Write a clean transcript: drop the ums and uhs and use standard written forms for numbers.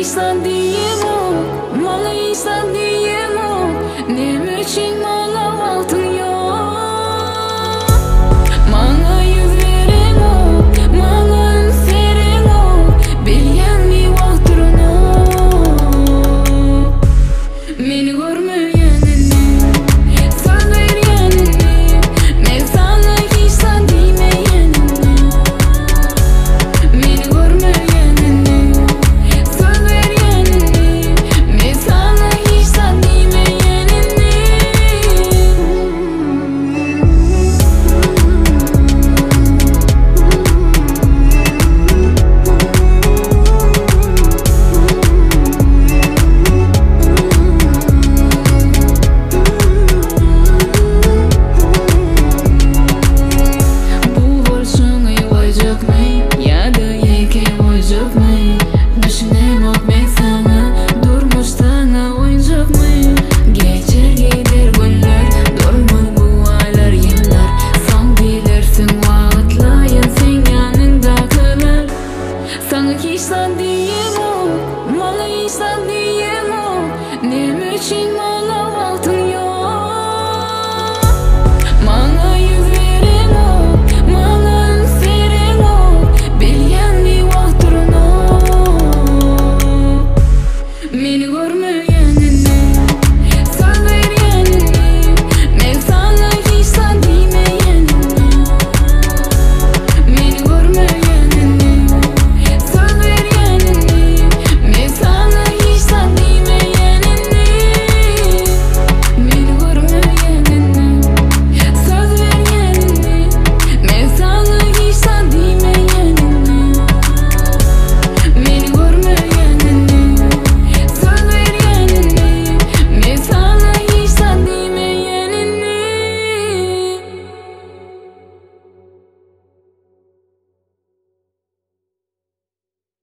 insan diyemem, malı insan diyemem. Ne için mala altın yok? Bana yüz veremem, malın seremem. Bilgen mi vaktırını? Beni görmeyenini, söz vergenini, ben sana hiç sen demeyenini. Beni görmeyenini, söz vergenini, ben sana hiç sen demeyenini. Bu borçunu koyacak mı? Ya da yeke koyacak mı? Düşünemem ben sana, durmuş sana oyuncak mı? Geçer gider günler, durmaz bu aylar yıllar. Sen bilirsin vakitlayın sen yanındakiler. Sana hiç sen diyemem, malı insan diyemem. Ne için malı